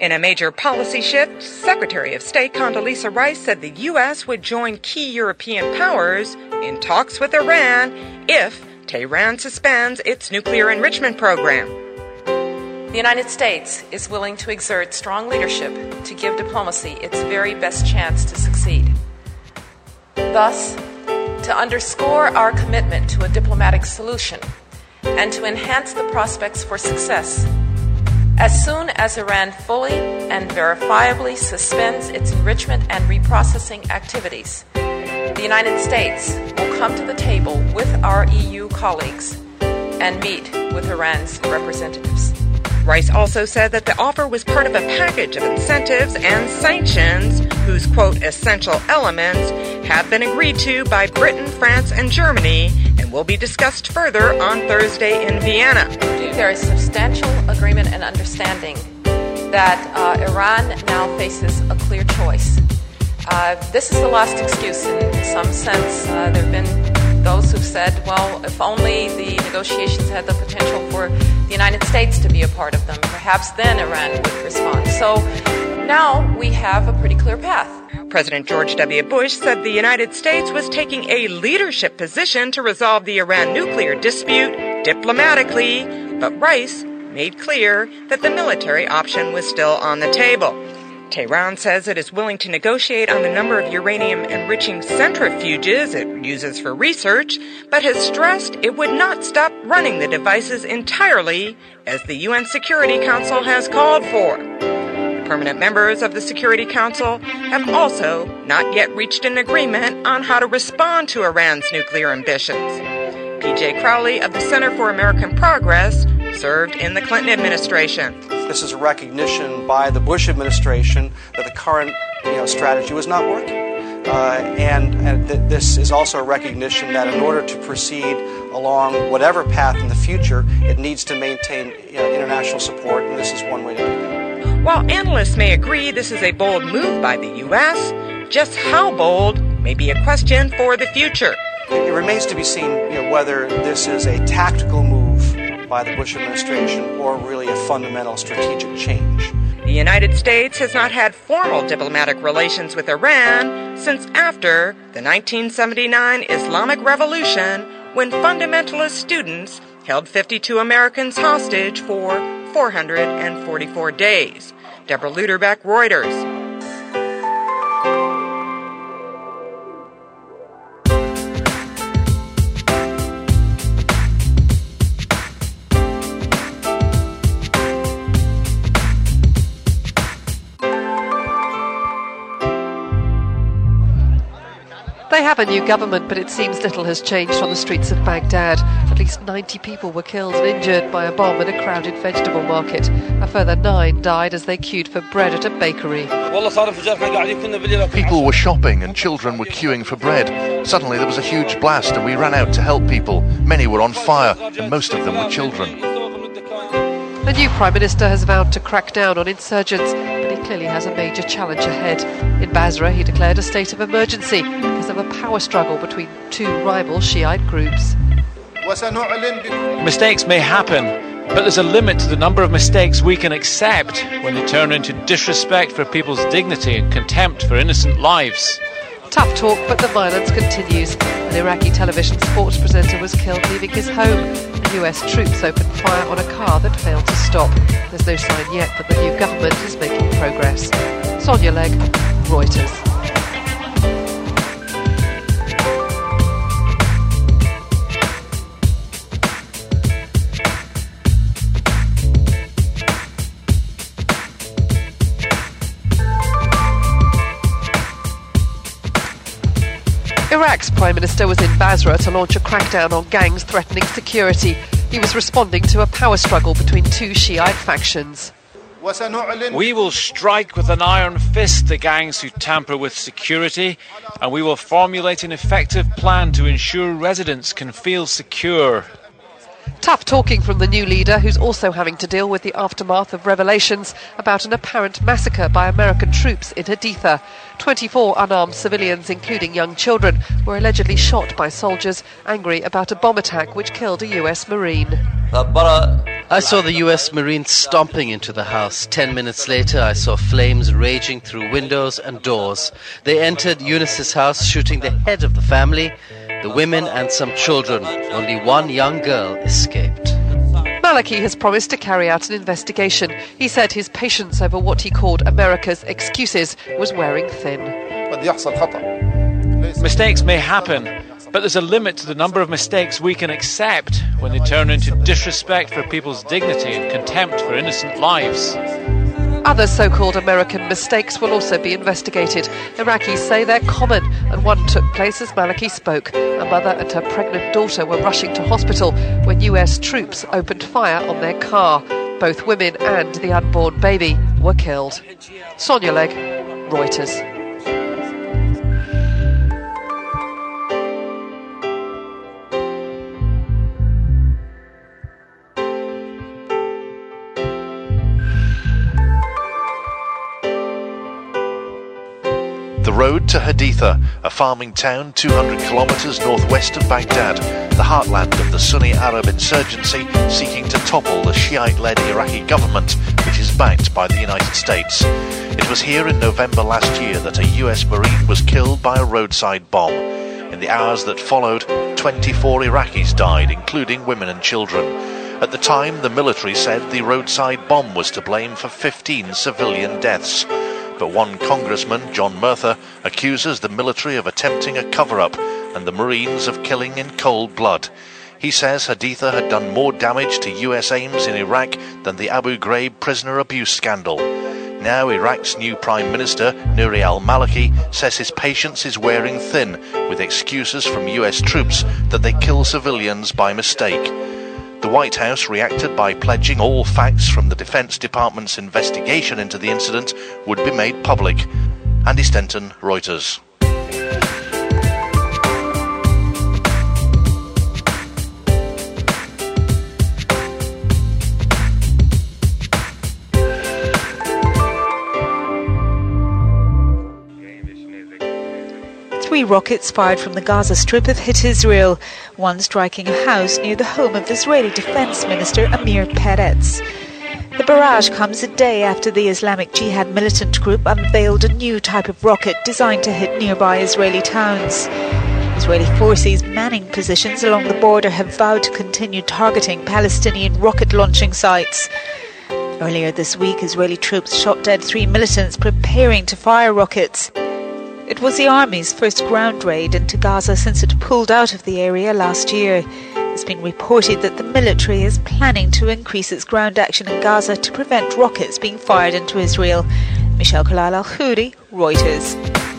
In a major policy shift, Secretary of State Condoleezza Rice said the U.S. would join key European powers in talks with Iran if Tehran suspends its nuclear enrichment program. The United States is willing to exert strong leadership to give diplomacy its very best chance to succeed. Thus, to underscore our commitment to a diplomatic solution and to enhance the prospects for success, as soon as Iran fully and verifiably suspends its enrichment and reprocessing activities, the United States will come to the table with our EU colleagues and meet with Iran's representatives. Rice also said that the offer was part of a package of incentives and sanctions whose, quote, essential elements have been agreed to by Britain, France, and Germany and will be discussed further on Thursday in Vienna. There is substantial agreement and understanding that Iran now faces a clear choice. This is the last excuse in some sense. There have been those who've said, well, if only the negotiations had the potential for the United States to be a part of them, perhaps then Iran would respond. So now we have a pretty clear path. President George W. Bush said the United States was taking a leadership position to resolve the Iran nuclear dispute diplomatically, but Rice made clear that the military option was still on the table. Tehran says it is willing to negotiate on the number of uranium-enriching centrifuges it uses for research, but has stressed it would not stop running the devices entirely, as the UN Security Council has called for. The permanent members of the Security Council have also not yet reached an agreement on how to respond to Iran's nuclear ambitions. P.J. Crowley of the Center for American Progress served in the Clinton administration. This is a recognition by the Bush administration that the current strategy was not working. And this is also a recognition that in order to proceed along whatever path in the future, it needs to maintain international support, and this is one way to do that. While analysts may agree this is a bold move by the U.S., just how bold may be a question for the future. It remains to be seen whether this is a tactical move by the Bush administration or really a fundamental strategic change. The United States has not had formal diplomatic relations with Iran since after the 1979 Islamic Revolution, when fundamentalist students held 52 Americans hostage for 444 days. Deborah Luderbeck, Reuters. They have a new government, but it seems little has changed on the streets of Baghdad. At least 90 people were killed and injured by a bomb in a crowded vegetable market. A further 9 died as they queued for bread at a bakery. People were shopping and children were queuing for bread. Suddenly there was a huge blast and we ran out to help people. Many were on fire and most of them were children. The new Prime Minister has vowed to crack down on insurgents, but he clearly has a major challenge ahead. In Basra, he declared a state of emergency because of a power struggle between 2 rival Shiite groups. Mistakes may happen, but there's a limit to the number of mistakes we can accept when they turn into disrespect for people's dignity and contempt for innocent lives. Tough talk, but the violence continues. An Iraqi television sports presenter was killed leaving his home. The US troops opened fire on a car that failed to stop. There's no sign yet that the new government is making progress. Sonia Legg, Reuters. Iraq's Prime Minister was in Basra to launch a crackdown on gangs threatening security. He was responding to a power struggle between 2 Shiite factions. We will strike with an iron fist the gangs who tamper with security, and we will formulate an effective plan to ensure residents can feel secure. Tough talking from the new leader, who's also having to deal with the aftermath of revelations about an apparent massacre by American troops in Haditha. 24 unarmed civilians, including young children, were allegedly shot by soldiers angry about a bomb attack which killed a US Marine. I saw the US Marines stomping into the house. 10 minutes later, I saw flames raging through windows and doors. They entered Eunice's house, shooting the head of the family, the women and some children. Only one young girl escaped. Maliki has promised to carry out an investigation. He said his patience over what he called America's excuses was wearing thin. Mistakes may happen, but there's a limit to the number of mistakes we can accept when they turn into disrespect for people's dignity and contempt for innocent lives. Other so-called American mistakes will also be investigated. Iraqis say they're common, and one took place as Maliki spoke. A mother and her pregnant daughter were rushing to hospital when US troops opened fire on their car. Both women and the unborn baby were killed. Sonia Legg, Reuters. The road to Haditha, a farming town 200 kilometres northwest of Baghdad, the heartland of the Sunni Arab insurgency seeking to topple the Shiite-led Iraqi government, which is backed by the United States. It was here in November last year that a US Marine was killed by a roadside bomb. In the hours that followed, 24 Iraqis died, including women and children. At the time, the military said the roadside bomb was to blame for 15 civilian deaths. But one congressman, John Murtha, accuses the military of attempting a cover-up and the Marines of killing in cold blood. He says Haditha had done more damage to US aims in Iraq than the Abu Ghraib prisoner abuse scandal. Now Iraq's new Prime Minister, Nouri al-Maliki, says his patience is wearing thin with excuses from US troops that they kill civilians by mistake. The White House reacted by pledging all facts from the Defense Department's investigation into the incident would be made public. Andy Stenton, Reuters. Three rockets fired from the Gaza Strip have hit Israel, one striking a house near the home of Israeli Defense Minister Amir Peretz. The barrage comes a day after the Islamic Jihad militant group unveiled a new type of rocket designed to hit nearby Israeli towns. Israeli forces manning positions along the border have vowed to continue targeting Palestinian rocket launching sites. Earlier this week, Israeli troops shot dead 3 militants preparing to fire rockets. It was the army's first ground raid into Gaza since it pulled out of the area last year. It's been reported that the military is planning to increase its ground action in Gaza to prevent rockets being fired into Israel. Michelle Kalal Al-Khouri, Reuters.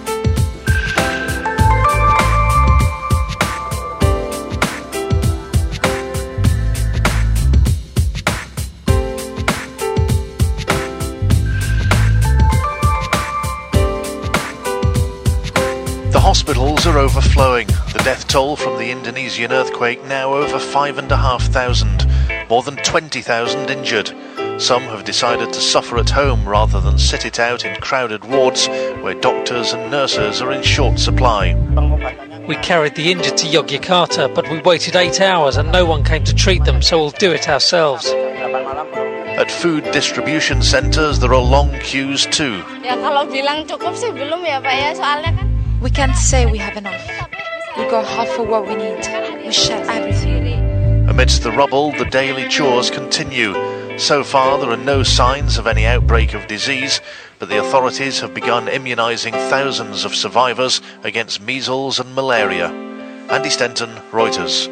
Hospitals are overflowing. The death toll from the Indonesian earthquake now over 5,500, more than 20,000 injured. Some have decided to suffer at home rather than sit it out in crowded wards where doctors and nurses are in short supply. We carried the injured to Yogyakarta, but we waited 8 hours and no one came to treat them, so we'll do it ourselves. At food distribution centres there are long queues too. We can't say we have enough. We got half of what we need. We share everything. Amidst the rubble, the daily chores continue. So far, there are no signs of any outbreak of disease, but the authorities have begun immunising thousands of survivors against measles and malaria. Andy Stenton, Reuters.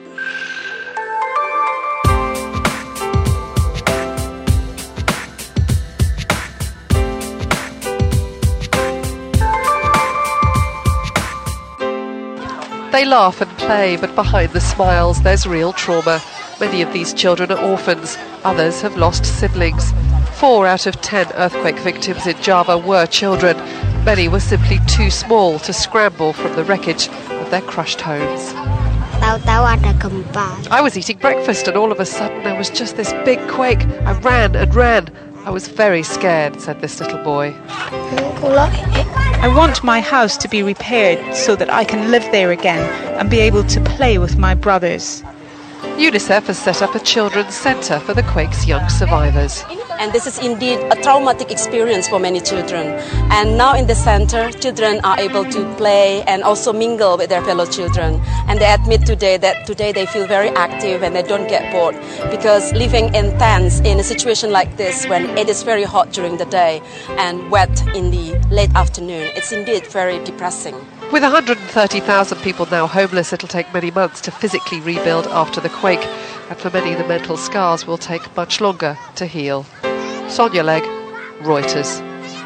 They laugh and play, but behind the smiles there's real trauma. Many of these children are orphans, others have lost siblings. 4 out of 10 earthquake victims in Java were children. Many were simply too small to scramble from the wreckage of their crushed homes. I was eating breakfast and all of a sudden there was just this big quake. I ran and ran. I was very scared, said this little boy. I want my house to be repaired so that I can live there again and be able to play with my brothers. UNICEF has set up a children's centre for the quake's young survivors. And this is indeed a traumatic experience for many children. And now in the center, children are able to play and also mingle with their fellow children. And they admit today that today they feel very active and they don't get bored, because living in tents in a situation like this, when it is very hot during the day and wet in the late afternoon, it's indeed very depressing. With 130,000 people now homeless, it'll take many months to physically rebuild after the quake, and for many the mental scars will take much longer to heal. Sonia Legg, Reuters.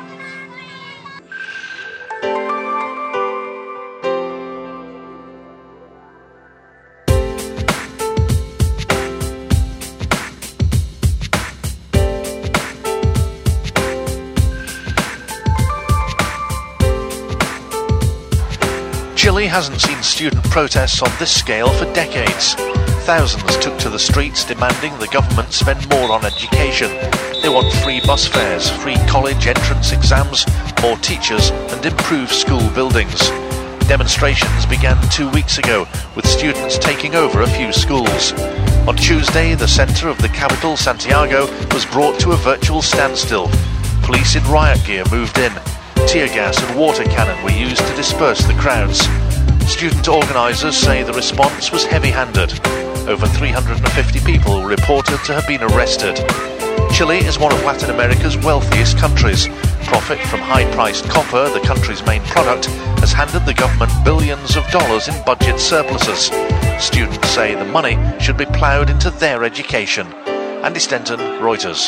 Chile hasn't seen student protests on this scale for decades. Thousands took to the streets demanding the government spend more on education. They want free bus fares, free college entrance exams, more teachers and improved school buildings. Demonstrations began 2 weeks ago, with students taking over a few schools. On Tuesday, the centre of the capital, Santiago, was brought to a virtual standstill. Police in riot gear moved in. Tear gas and water cannon were used to disperse the crowds. Student organisers say the response was heavy-handed. Over 350 people were reported to have been arrested. Chile is one of Latin America's wealthiest countries. Profit from high-priced copper, the country's main product, has handed the government billions of dollars in budget surpluses. Students say the money should be ploughed into their education. Andy Stenton, Reuters.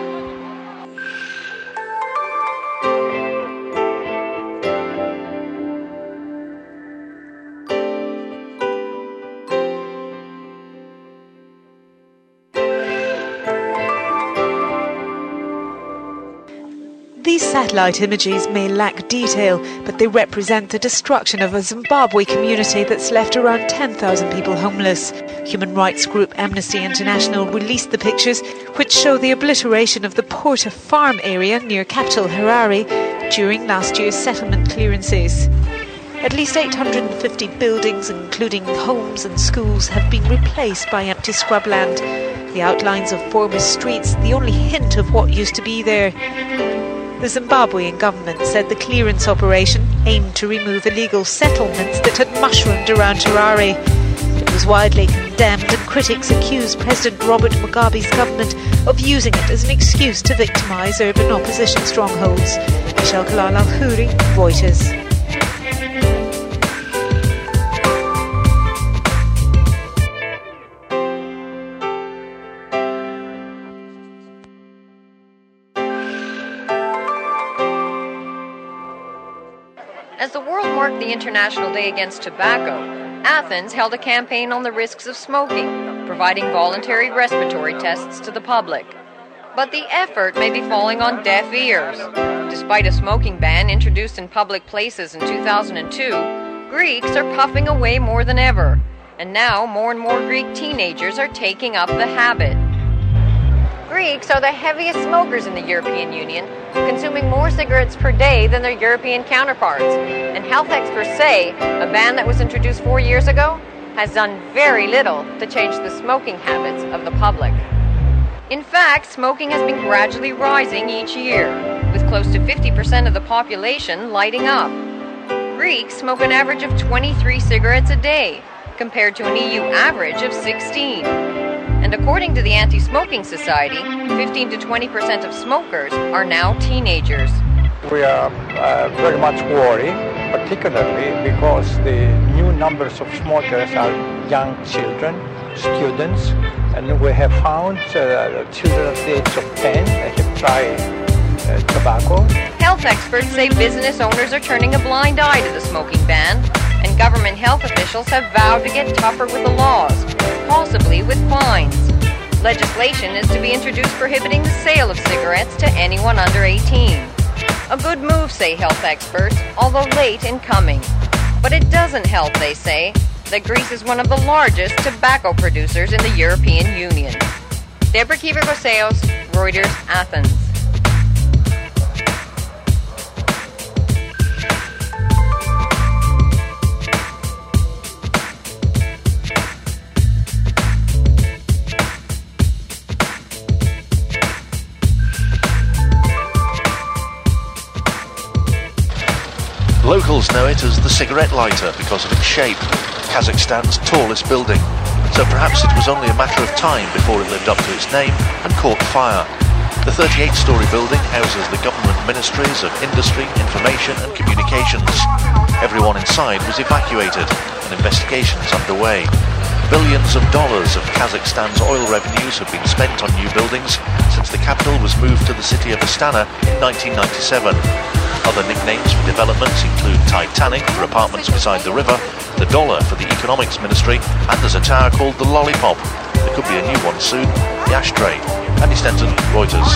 These satellite images may lack detail, but they represent the destruction of a Zimbabwe community that's left around 10,000 people homeless. Human rights group Amnesty International released the pictures, which show the obliteration of the Porta farm area near capital Harare during last year's settlement clearances. At least 850 buildings, including homes and schools, have been replaced by empty scrubland. The outlines of former streets, the only hint of what used to be there. The Zimbabwean government said the clearance operation aimed to remove illegal settlements that had mushroomed around Harare. It was widely condemned, and critics accused President Robert Mugabe's government of using it as an excuse to victimise urban opposition strongholds. Michelle Kalal-Alkhuri, Reuters. As the world marked the International Day Against Tobacco, Athens held a campaign on the risks of smoking, providing voluntary respiratory tests to the public. But the effort may be falling on deaf ears. Despite a smoking ban introduced in public places in 2002, Greeks are puffing away more than ever, and now more and more Greek teenagers are taking up the habit. Greeks are the heaviest smokers in the European Union, consuming more cigarettes per day than their European counterparts. And health experts say a ban that was introduced 4 years ago has done very little to change the smoking habits of the public. In fact, smoking has been gradually rising each year, with close to 50% of the population lighting up. Greeks smoke an average of 23 cigarettes a day, compared to an EU average of 16. And according to the Anti-Smoking Society, 15 to 20% of smokers are now teenagers. We are very much worried, particularly because the new numbers of smokers are young children, students, and we have found children at the age of 10 that have tried tobacco. Health experts say business owners are turning a blind eye to the smoking ban, and government health officials have vowed to get tougher with the laws, possibly with fines. Legislation is to be introduced prohibiting the sale of cigarettes to anyone under 18. A good move, say health experts, although late in coming. But it doesn't help, they say, that Greece is one of the largest tobacco producers in the European Union. Deborah Kiever-Goseos, Reuters, Athens. Locals know it as the cigarette lighter because of its shape, Kazakhstan's tallest building. So perhaps it was only a matter of time before it lived up to its name and caught fire. The 38-storey building houses the government ministries of Industry, Information and Communications. Everyone inside was evacuated and investigations underway. Billions of dollars of Kazakhstan's oil revenues have been spent on new buildings since the capital was moved to the city of Astana in 1997. Other nicknames for developments include Titanic for apartments beside the river, the Dollar for the Economics Ministry, and there's a tower called the Lollipop. There could be a new one soon, the Ashtray. Andy Stenton, Reuters.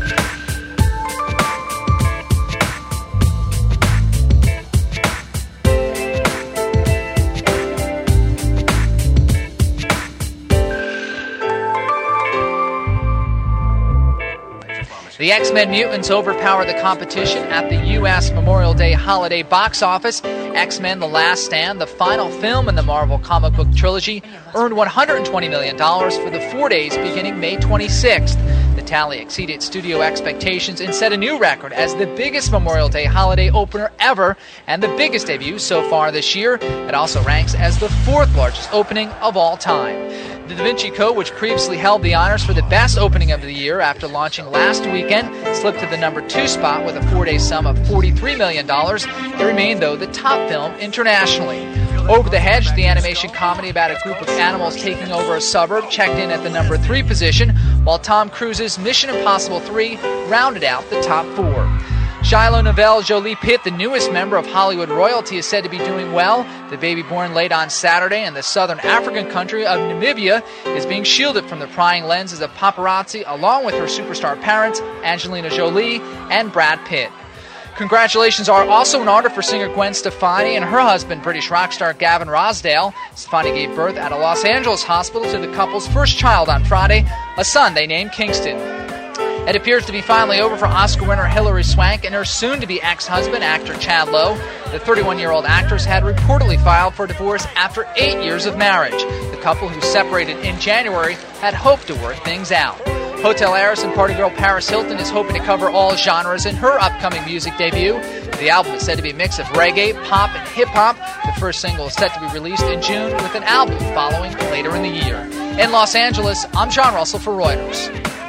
The X-Men Mutants overpowered the competition at the U.S. Memorial Day holiday box office. X-Men: The Last Stand, the final film in the Marvel comic book trilogy, earned $120 million for the 4 days beginning May 26th. The tally exceeded studio expectations and set a new record as the biggest Memorial Day holiday opener ever and the biggest debut so far this year. It also ranks as the fourth largest opening of all time. The Da Vinci Code, which previously held the honors for the best opening of the year after launching last weekend, slipped to the number 2 spot with a 4-day sum of $43 million. It remained, though, the top film internationally. Over the Hedge, the animation comedy about a group of animals taking over a suburb, checked in at the number 3 position, while Tom Cruise's Mission Impossible 3 rounded out the top 4. Shiloh Novell Jolie Pitt, the newest member of Hollywood royalty, is said to be doing well. The baby born late on Saturday in the southern African country of Namibia is being shielded from the prying lenses of paparazzi along with her superstar parents, Angelina Jolie and Brad Pitt. Congratulations are also in order for singer Gwen Stefani and her husband, British rock star Gavin Rossdale. Stefani gave birth at a Los Angeles hospital to the couple's first child on Friday, a son they named Kingston. It appears to be finally over for Oscar winner Hilary Swank and her soon-to-be ex-husband, actor Chad Lowe. The 31-year-old actress had reportedly filed for divorce after 8 years of marriage. The couple, who separated in January, had hoped to work things out. Hotel heiress and party girl Paris Hilton is hoping to cover all genres in her upcoming music debut. The album is said to be a mix of reggae, pop, and hip-hop. The first single is set to be released in June, with an album following later in the year. In Los Angeles, I'm John Russell for Reuters.